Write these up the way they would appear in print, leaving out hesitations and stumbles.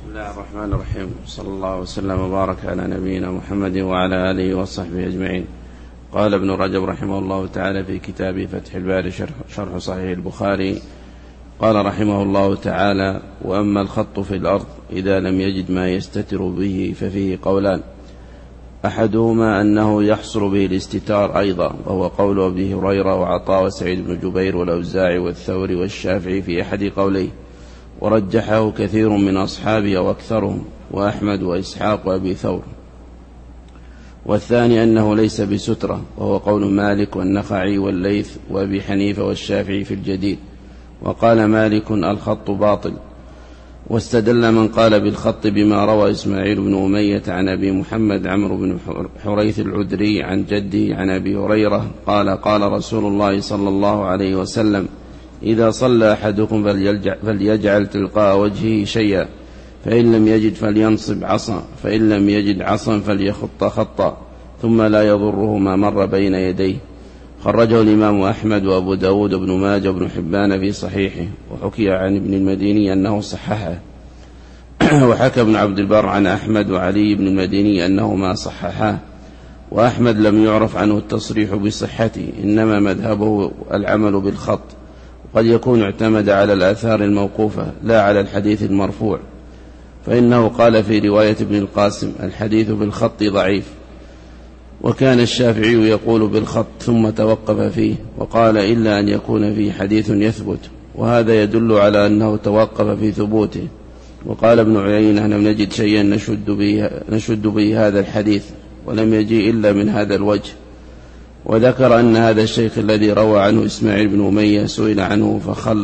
بسم الله الرحمن الرحيم، صلى الله وسلم وبارك على نبينا محمد وعلى آله وصحبه أجمعين. قال ابن رجب رحمه الله تعالى في كتابه فتح الباري شرح صحيح البخاري، قال رحمه الله تعالى: وأما الخط في الأرض إذا لم يجد ما يستتر به ففيه قولان، أحدهما أنه يحصل به الاستتار أيضا، وهو قول أبي هريرة وعطاء وسعيد بن جبير والأوزاعي والثوري والشافعي في أحد قوليه، ورجحه كثير من أصحابه وأكثرهم، وأحمد وإسحاق وأبي ثور. والثاني أنه ليس بسترة، وهو قول مالك والنخعي والليث وأبي حنيفة والشافعي في الجديد. وقال مالك: الخط باطل. واستدل من قال بالخط بما روى إسماعيل بن أمية عن أبي محمد عمرو بن حريث العذري عن جده عن أبي هريرة قال: قال رسول الله صلى الله عليه وسلم: إذا صلى أحدكم فليجعل تلقاء وجهه شيئا، فإن لم يجد فلينصب عصا، فإن لم يجد عصا فليخط خطا، ثم لا يضره ما مر بين يديه. خرجه الإمام أحمد وأبو داود وابن ماجه وابن حبان في صحيحه، وحكي عن ابن المديني أنه صححه. وحكى ابن عبد البر عن أحمد وعلي بن المديني أنهما صححاه. وأحمد لم يعرف عنه التصريح بصحته، إنما مذهبه العمل بالخط، قد يكون اعتمد على الآثار الموقوفة لا على الحديث المرفوع، فإنه قال في رواية ابن القاسم: الحديث بالخط ضعيف. وكان الشافعي يقول بالخط ثم توقف فيه، وقال: إلا أن يكون فيه حديث يثبت، وهذا يدل على أنه توقف في ثبوته. وقال ابن عيينة: لم نجد شيئا نشد به هذا الحديث، ولم يجي إلا من هذا الوجه. وذكر أن هذا الشيخ الذي روى عنه إسماعيل بن أمية سئل عنه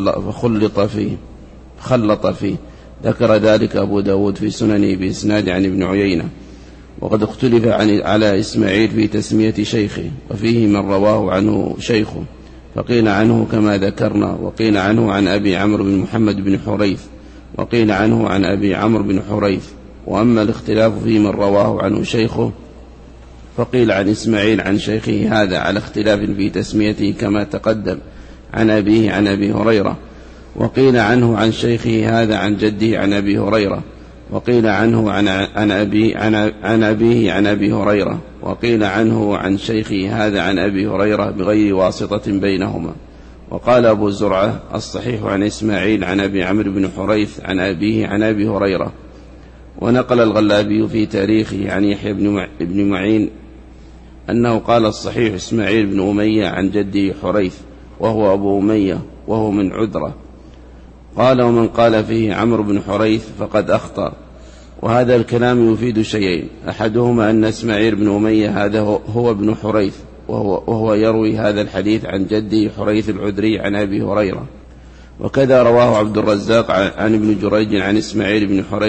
فخلط فيه. ذكر ذلك أبو داود في سننه بإسناد عن ابن عيينة. وقد اختلف على إسماعيل في تسمية شيخه، وفيه من رواه عنه شيخه، فقيل عنه كما ذكرنا، وقيل عنه عن أبي عمرو بن محمد بن حريث، وقيل عنه عن أبي عمرو بن حريث. وأما الاختلاف في من رواه عنه شيخه، فقيل عن إسماعيل عن شيخه هذا على اختلاف في تسميته كما تقدم، عن أبيه عن أبي هريرة، وقيل عنه عن شيخه هذا عن جده عن أبي هريرة، وقيل عنه عن أبيه عن أبي هريرة، وقيل عنه عن شيخه هذا عن أبي هريرة بغير واسطة بينهما. وقال أبو زرعة: الصحيح عن إسماعيل عن أبي عمرو بن حريث عن أبيه عن أبي هريرة. ونقل الغلابي في تاريخه عن يحيى بن معين أنه قال: الصحيح إسماعيل بن أمية عن جده حريث، وهو أبو أمية، وهو من عذرة. قال: ومن قال فيه عمرو بن حريث فقد أخطأ. وهذا الكلام يفيد شيئين: أحدهما أن إسماعيل بن أمية هذا هو ابن حريث، وهو يروي هذا الحديث عن جده حريث العذري عن أبي هريرة. وكذا رواه عبد الرزاق عن ابن جريج عن إسماعيل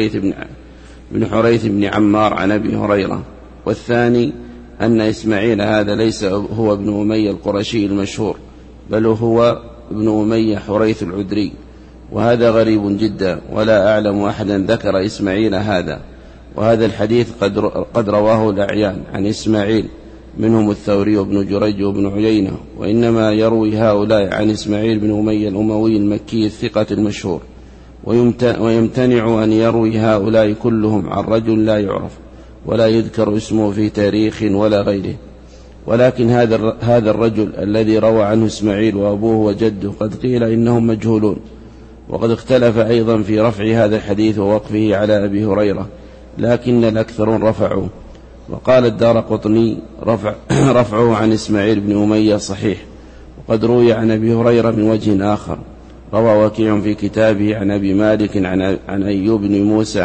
بن حريث بن عمار عن أبي هريرة. والثاني أن إسماعيل هذا ليس هو ابن أمية القرشي المشهور، بل هو ابن أمية حريث العذري، وهذا غريب جدا، ولا أعلم أحدا ذكر إسماعيل هذا. وهذا الحديث قد رواه الأعيان عن إسماعيل، منهم الثوري وابن جريج وابن عيينة، وإنما يروي هؤلاء عن إسماعيل بن أمية الأموي المكي الثقة المشهور، ويمتنع أن يروي هؤلاء كلهم عن رجل لا يعرف ولا يذكر اسمه في تاريخ ولا غيره. ولكن هذا الرجل الذي روى عنه إسماعيل وأبوه وجده قد قيل إنهم مجهولون. وقد اختلف أيضا في رفع هذا الحديث ووقفه على أبي هريرة، لكن الأكثرون رفعوه. وقال الدارقطني: رفعه عن إسماعيل بن أمية صحيح. وقد روي عن أبي هريرة من وجه آخر. روى وكيع في كتابه عن أبي مالك عن أيوب بن موسى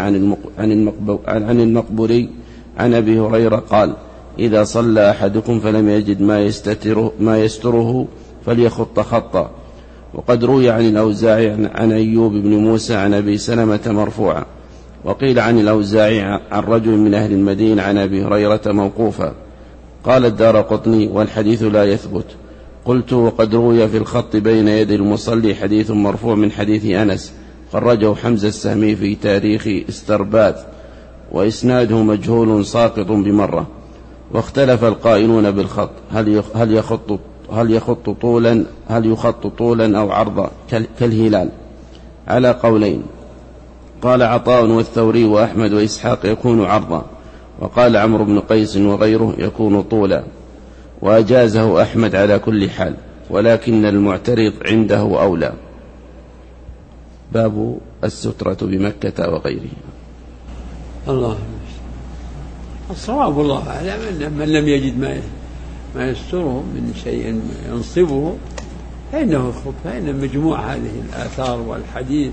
عن المقبري عن أبي هريرة قال: إذا صلى أحدكم فلم يجد ما يستره فليخط خطا. وقد روي عن الأوزاعي عن أيوب بن موسى عن أبي سلمة مرفوعا. وقيل عن الأوزاعي عن رجل من أهل المدينة عن أبي هريرة موقوفا. قال الدارقطني: والحديث لا يثبت. قلت: وقد روي في الخط بين يدي المصلي حديث مرفوع من حديث أنس، خرجه حمزة السهمي في تاريخ استرباذ، وإسناده مجهول ساقط بمرة. واختلف القائلون بالخط، هل يخط طولا أو عرضا كالهلال، على قولين. قال عطاء والثوري وأحمد وإسحاق يكون عرضا، وقال عمرو بن قيس وغيره يكون طولا، وأجازه أحمد على كل حال، ولكن المعترض عنده أولى. باب السترة بمكة وغيرها. الله الصواب الله أعلم أن من لم يجد ما يستره من شيء ينصبه فإنه يخف، فإن مجموع هذه الآثار والحديث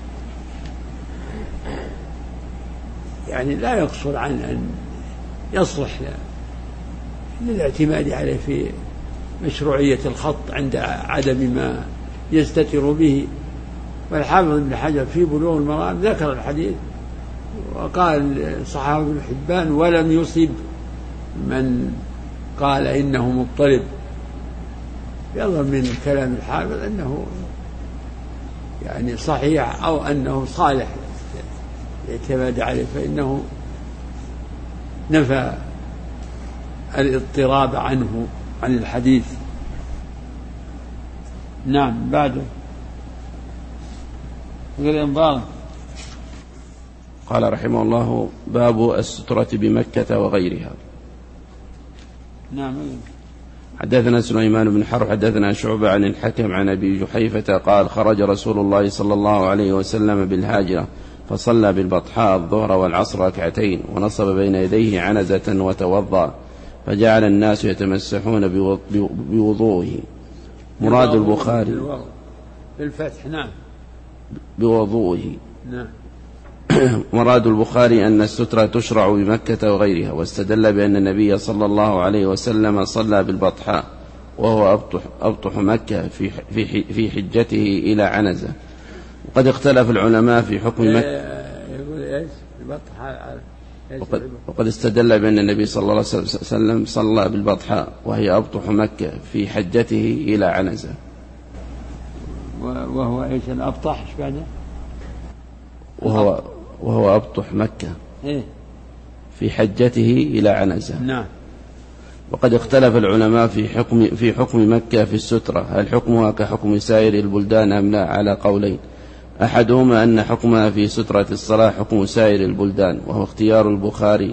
يعني لا يقصر عن أن يصلح للاعتماد عليه في مشروعية الخط عند عدم ما يستتر به. والحافظ ابن حجر في بلوغ المرام ذكر الحديث وقال صحابه ابن حبان ولم يصب من قال إنه مضطرب، يظهر من كلام الحافظ أنه يعني صحيح أو أنه صالح الاعتماد عليه، فإنه نفى الاضطراب عنه عن الحديث. نعم. بعده قال رحمه الله باب السترة بمكة وغيرها. نعم. حدثنا سليمان بن حرب حدثنا شعبة عن الحكم عن أبي جحيفة قال خرج رسول الله صلى الله عليه وسلم بالهاجرة فصلى بالبطحاء الظهر والعصر ركعتين، ونصب بين يديه عنزة وتوضأ، فجعل الناس يتمسحون بوضوءه. مراد البخاري بالفتح. نعم. بوضوءه. نعم. مراد البخاري أن السترة تشرع بمكة وغيرها، واستدل بأن النبي صلى الله عليه وسلم صلى بالبطحاء وهو أبطح مكة في حجته إلى عنزة. وقد اختلف العلماء في حكم مكة. وقد استدل بأن النبي صلى الله عليه وسلم صلى بالبطحاء وهي أبطح مكة في حجته إلى عنزة. وهو إيش الأبطح؟ إيش بعده؟ وهو أبطح مكة في حجته إلى عنزة. نعم. وقد اختلف العلماء في حكم مكة في السترة، هل حكمها كحكم سائر البلدان أم لا، على قولين. أحدهما أن حكمها في سترة الصلاة حكم سائر البلدان، وهو اختيار البخاري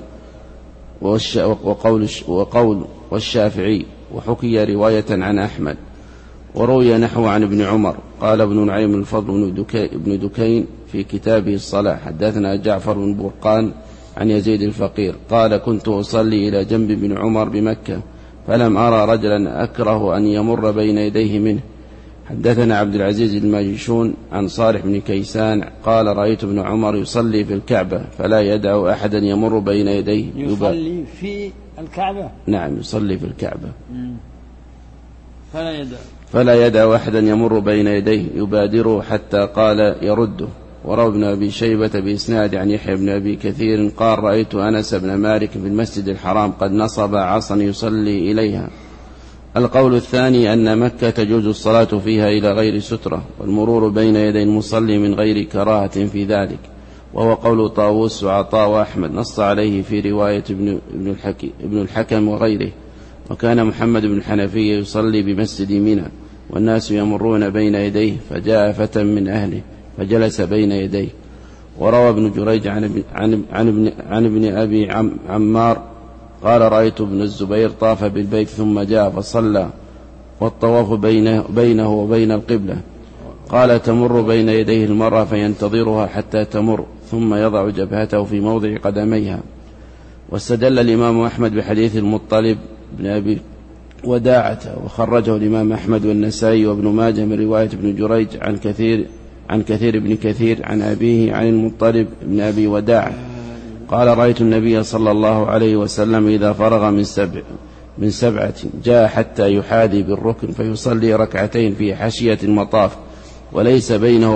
وقول والشافعي، وحكي رواية عن أحمد، وروي نحو عن ابن عمر. قال ابن نعيم الفضل بن دكين في كتابه الصلاة حدثنا جعفر بن برقان عن يزيد الفقير قال كنت أصلي إلى جنب ابن عمر بمكة فلم أرى رجلا أكره أن يمر بين يديه منه. حدثنا عبد العزيز الماجشون عن صالح بن كيسان قال رأيت ابن عمر يصلي في الكعبة فلا يدع أحدا يمر بين يديه. يصلي في الكعبة؟ نعم، يصلي في الكعبة فلا يدع أحدا يمر بين يديه يبادره حتى قال يرده. وروى ابن أبي شيبة بإسناد عن يحيى بن أبي كثير قال رأيت أنس بن مالك في المسجد الحرام قد نصب عصا يصلي إليها. القول الثاني أن مكة تجوز الصلاة فيها إلى غير سترة، والمرور بين يدي المصلي من غير كراهة في ذلك، وهو قول طاووس وعطاء وأحمد نص عليه في رواية ابن الحكم وغيره. وكان محمد بن الحنفية يصلي بمسجد منى والناس يمرون بين يديه، فجاء فتى من أهله فجلس بين يديه. وروى ابن جريج عن ابن أبي عمار قال رأيت ابن الزبير طاف بالبيت ثم جاء فصلى، والطواف بينه وبين القبلة. قال تمر بين يديه المرأة فينتظرها حتى تمر ثم يضع جبهته في موضع قدميها. واستدل الإمام أحمد بحديث المطلب بن أبي وداعة، وخرجه الإمام أحمد والنسائي وابن ماجه من رواية ابن جريج عن كثير بن كثير عن أبيه عن المطلب بن أبي وداعة قال رأيت النبي صلى الله عليه وسلم إذا فرغ من سبعة جاء حتى يحاذي بالركن فيصلي ركعتين في حاشية المطاف، وليس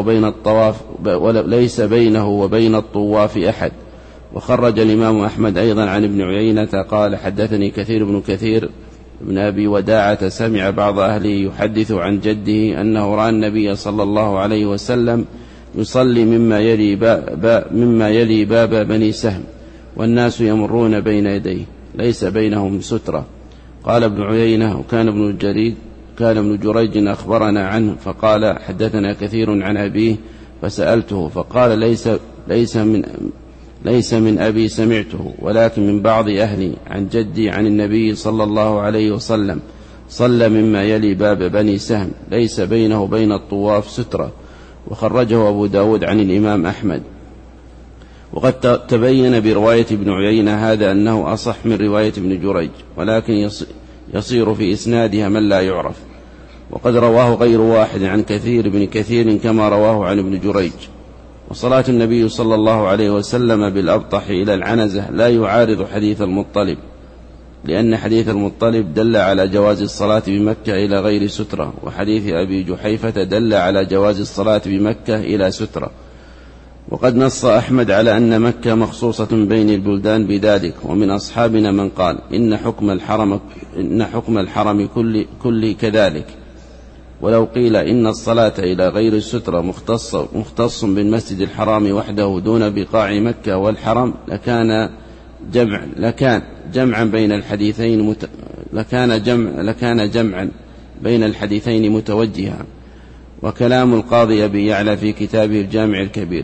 بينه وبين الطواف أحد. وخرج الإمام أحمد أيضا عن ابن عيينة قال حدثني كثير بن كثير بن أبي وداعة سمع بعض أهله يحدث عن جده أنه رأى النبي صلى الله عليه وسلم يصلي مما يلي باب بني سهم والناس يمرون بين يديه ليس بينهم سترة. قال ابن عيينة وكان ابن جريج أخبرنا عنه فقال حدثنا كثير عن أبيه فسألته فقال ليس من أبي سمعته، ولكن من بعض أهلي عن جدي عن النبي صلى الله عليه وسلم صلى مما يلي باب بني سهم ليس بينه وبين الطواف سترة. وخرجه أبو داود عن الإمام أحمد. وقد تبين برواية ابن عيينة هذا أنه أصح من رواية ابن جريج، ولكن يصير في إسنادها من لا يعرف. وقد رواه غير واحد عن كثير بن كثير كما رواه عن ابن جريج. وصلاة النبي صلى الله عليه وسلم بالأبطح إلى العنزة لا يعارض حديث المطلب، لأن حديث المطلب دل على جواز الصلاة بمكة إلى غير سترة، وحديث أبي جحيفة دل على جواز الصلاة بمكة إلى سترة. وقد نص أحمد على أن مكة مخصوصة بين البلدان بذلك، ومن أصحابنا من قال إن حكم الحرم كل كذلك. ولو قيل إن الصلاة إلى غير السترة مختص بالمسجد الحرام وحده دون بقاع مكة والحرم لكان جمعا بين الحديثين متوجها. وكلام القاضي أبي يعلى في كتابه الجامع الكبير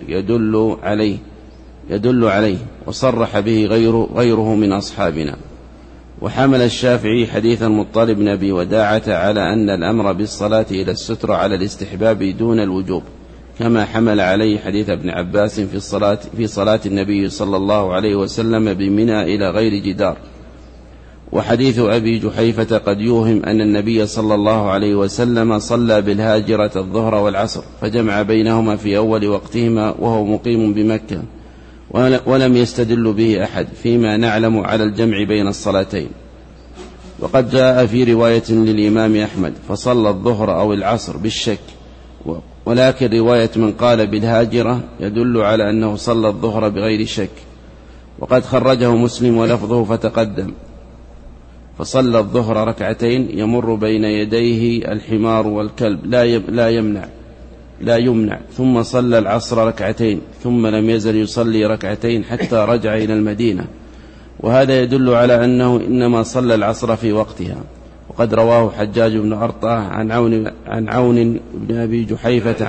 يدل عليه وصرح به غيره من أصحابنا. وحمل الشافعي حديث المطلب بن أبي وداعة على أن الأمر بالصلاة إلى السترة على الاستحباب دون الوجوب، كما حمل عليه حديث ابن عباس في صلاة النبي صلى الله عليه وسلم بمنى إلى غير جدار. وحديث أبي جحيفة قد يوهم أن النبي صلى الله عليه وسلم صلى بالهاجرة الظهر والعصر، فجمع بينهما في أول وقتهما وهو مقيم بمكة، ولم يستدل به أحد فيما نعلم على الجمع بين الصلاتين. وقد جاء في رواية للإمام أحمد فصلى الظهر أو العصر بالشك، ولكن رواية من قال بالهاجرة يدل على أنه صلى الظهر بغير شك. وقد خرجه مسلم ولفظه فتقدم: فصلى الظهر ركعتين يمر بين يديه الحمار والكلب لا يمنع، ثم صلى العصر ركعتين، ثم لم يزل يصلي ركعتين حتى رجع إلى المدينة. وهذا يدل على أنه إنما صلى العصر في وقتها. وقد رواه حجاج بن أرطاه عن عون بن أبي جحيفة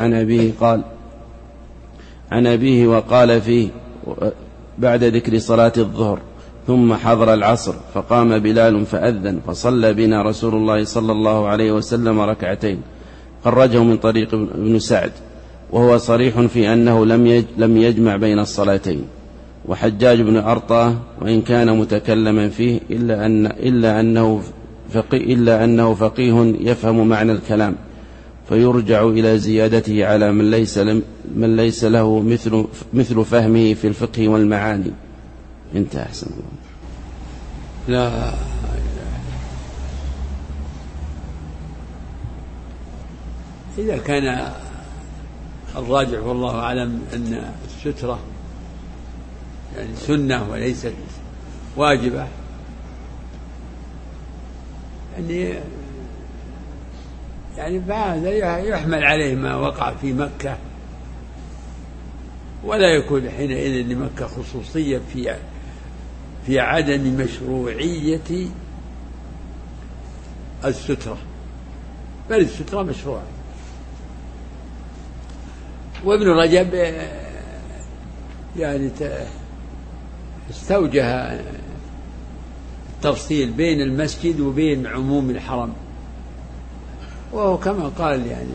عن أبيه وقال فيه بعد ذكر صلاة الظهر: ثم حضر العصر فقام بلال فأذن فصلى بنا رسول الله صلى الله عليه وسلم ركعتين. خرجه من طريق ابن سعد، وهو صريح في أنه لم يجمع بين الصلاتين. وحجاج بن أرطاه وإن كان متكلما فيه إلا أنه فقيه يفهم معنى الكلام، فيرجع إلى زيادته على من ليس له مثل فهمه في الفقه والمعاني. انت أحسن الله. لا إذا كان الراجع والله أعلم أن السترة يعني سنة وليست واجبة، يعني فهذا يحمل عليه ما وقع في مكة، ولا يكون حينئذ لمكة خصوصية في عدم مشروعية السترة، بل السترة مشروعة. وابن رجب يعني استوجه التفصيل بين المسجد وبين عموم الحرم، وهو كما قال يعني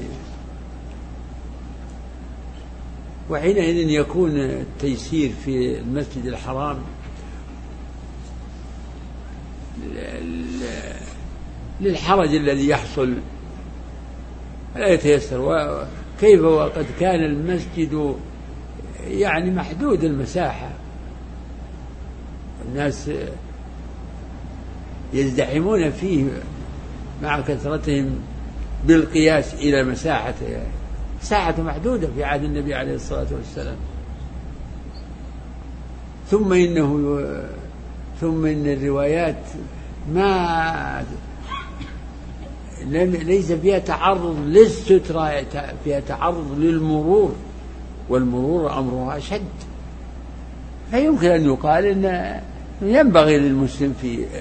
وحينئذ يكون التيسير في المسجد الحرام للحرج الذي يحصل لا يتيسر. وكيف وقد كان المسجد يعني محدود المساحة، الناس يزدحمون فيه مع كثرتهم بالقياس إلى مساحة محدودة في عهد النبي عليه الصلاة والسلام. ثم إن الروايات ليس فيها تعرض للسترة، فيها تعرض للمرور، والمرور أمرها أشد. فيمكن أن يقال إن ينبغي للمسلم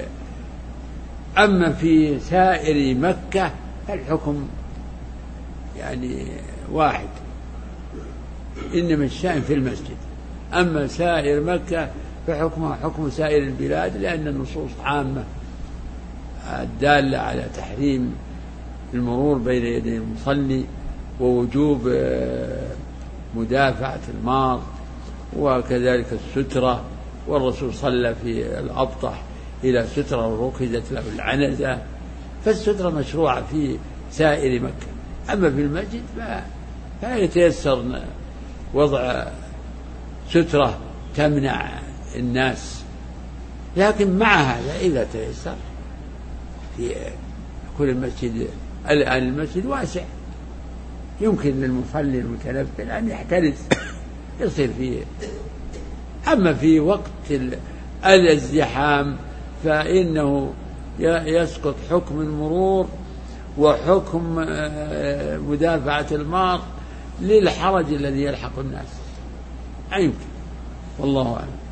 أما في سائر مكة الحكم يعني واحد، إنما الشأن في المسجد. أما سائر مكة فحكمها حكم سائر البلاد، لأن النصوص عامة الدالة على تحريم المرور بين يدي المصلي ووجوب مدافعة المار وكذلك السترة، والرسول صلى في الأبطح إلى سترة وركزت له العنزة، فالسترة مشروعة في سائر مكة. أما في المسجد فلا يتيسر وضع سترة تمنع الناس، لكن مع هذا إذا تيسر في كل المسجد، الآن المسجد واسع يمكن للمصلي المتنفل أن يحترز يصير فيه. أما في وقت الازدحام فإنه يسقط حكم المرور وحكم مدافعة المار للحرج الذي يلحق الناس، يمكن، والله أعلم.